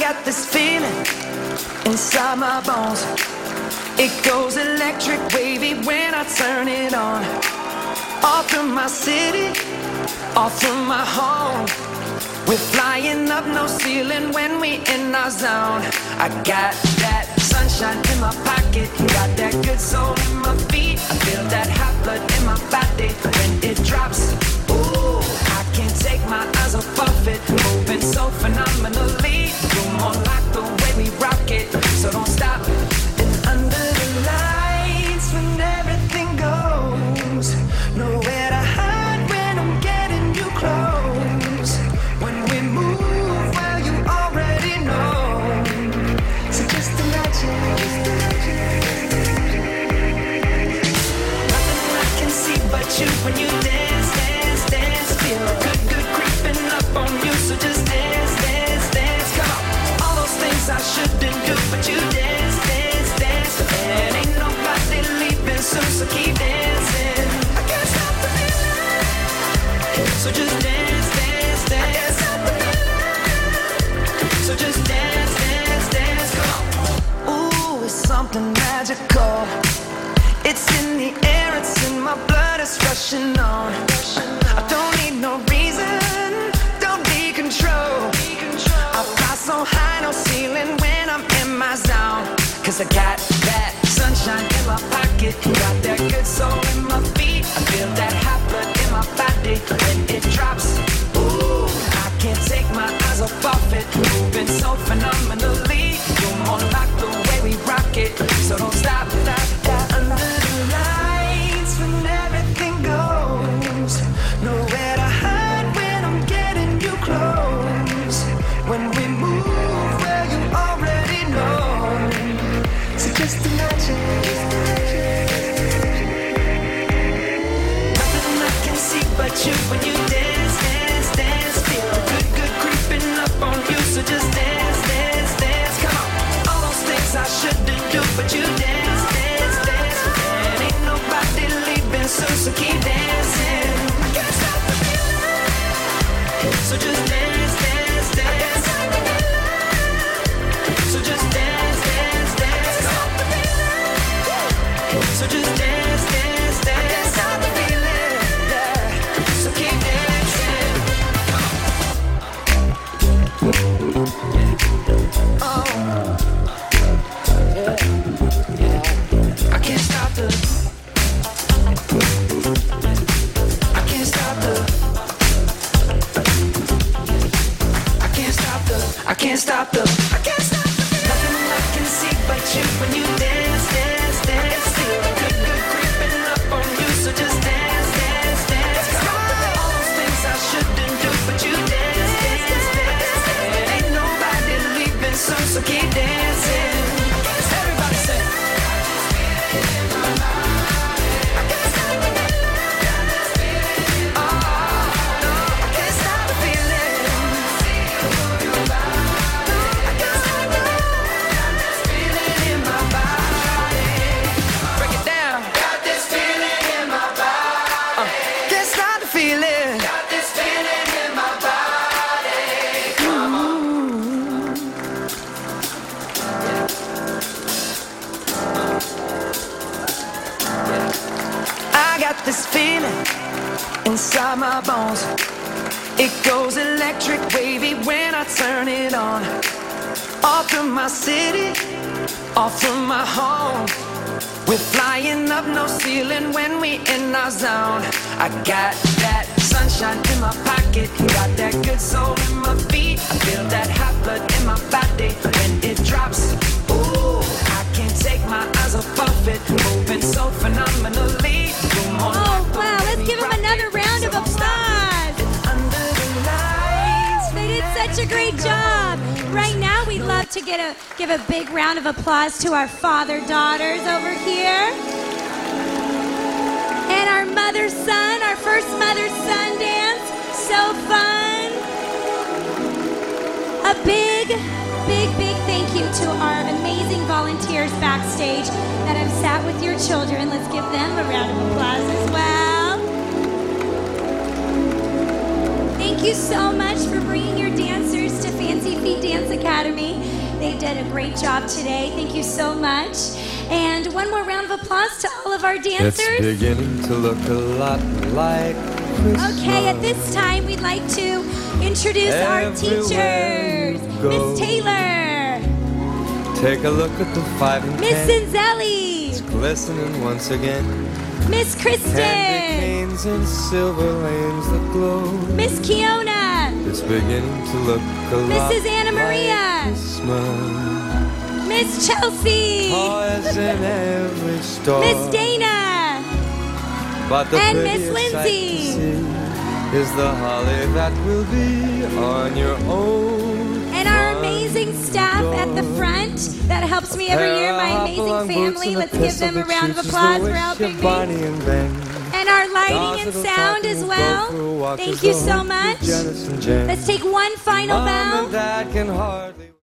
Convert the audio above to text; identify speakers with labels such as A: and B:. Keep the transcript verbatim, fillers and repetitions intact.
A: got this feeling inside my bones. It goes electric wavy when I turn it on. All through my city, all through my home. We're flying up, no ceiling when we in our zone. I got that sunshine in my pocket, got that good soul in my feet. I feel that hot blood in my body when it drops. Ooh, I can't take my eyes off of it, moving so phenomenally. You're more like the way we rock it, so don't stop. And under the lights when everything goes, nowhere to hide when I'm getting you close. When we move, well, you already know. So just imagine. Nothing I can see but you when you dance, dance, dance. Feel good, good creeping up on you. So just dance, dance, dance. Come on. All those things I shouldn't do, but you dance, dance, dance. And ain't nobody leaving soon, so keep dancing. I can't stop the feeling. So just dance, dance, dance. So just dance, dance, dance, come on. Ooh, it's something magical. It's in the air, it's in my blood, it's rushing on. I don't need no reason, don't need control. I fly so high, no ceiling when I'm in my zone. Cause I got that sunshine in my pocket, got that good soul in my feet. I feel that hot blood in my body when it drops. Ooh, I can't take my eyes off of it, moving so phenomenally. You're more like the way we rock it, so don't stop, stop, stop. Under the lights when everything goes, nowhere to hide when I'm getting you close. When we move, well, you already know. So just imagine. Nothing I can see but you when you dance, dance, dance. Feel good, good creeping up on you. So just dance, dance, dance. Come on. All those things I shouldn't do, but you dance, dance, dance. And ain't nobody leaving soon, so keep dancing. I can't stop the feeling. So just dance, dance, dance. So just dance, dance, dance. So just dance, dance, dance. I can't stop the feeling. Yeah. So keep dancing. Oh, yeah, yeah. I can't stop the. I can't stop the. I can't stop the. I can't stop the. I can't stop the. Nothing I can see but you when you dance, dance, dance. Feel good, good creeping up on you. So just dance, dance, dance. Come on. All those things I shouldn't do, but you dance, dance, dance. And ain't nobody leaving soon, so keep dancing. Everybody say. I can't stop the feeling. Oh, no, I can't stop the feeling. I can't stop the feeling in my body. Break it down. Got this feeling in my body. Uh, can't stop the feeling. Got this feeling in my body. Come on. I got this feeling inside my bones. It goes electric wavy when I turn it on. All through my city, all through my home. We're flying up, no ceiling when we in our zone. I got that sunshine in my pocket, got that good soul in my feet. I feel that hot blood in my body when it drops. Ooh, I can't take my eyes off of it, moving so phenomenally.
B: Oh, wow, let's give them another round of applause.
A: Under the lights,
B: They did such a great job. Right now, we'd love to get a give a big round of applause to our father-daughters over here. And our mother-son, our first mother-son dance. So fun. A big, big, big thank you to our amazing volunteers backstage that have sat with your children. Let's give them a round of applause as well. Thank you so much for bringing your dancers to Fancy Feet Dance Academy. you did a great job today. Thank you so much. And one more round of applause to all of our dancers.
C: It's beginning to look a lot like Christmas.
B: Okay, at this time, we'd like to introduce our
C: Everywhere
B: teachers.
C: you go.
B: Miss Taylor,
C: Take a look at the five and
B: Miss
C: ten.
B: Zinzelli,
C: Glistening once again.
B: Miss
C: Candy
B: Kristen,
C: canes and silver lanes that glow.
B: Miss Kiona,
C: It's beginning to look a lot
B: Missus Anna Maria.
C: like Christmas.
B: Miss Chelsea,
C: Toys in every store.
B: Miss Dana,
C: But the
B: and Miss
C: prettiest sight to
B: Lindsay.
C: see is the holly that will be on your own.
B: and our
C: front
B: amazing staff at the
C: door.
B: front that helps me every year, my amazing family. Let's give them a round of applause for helping me. And our lighting and sound as well. Thank you so much. Let's take one final bow.
C: Mom and Dad can hardly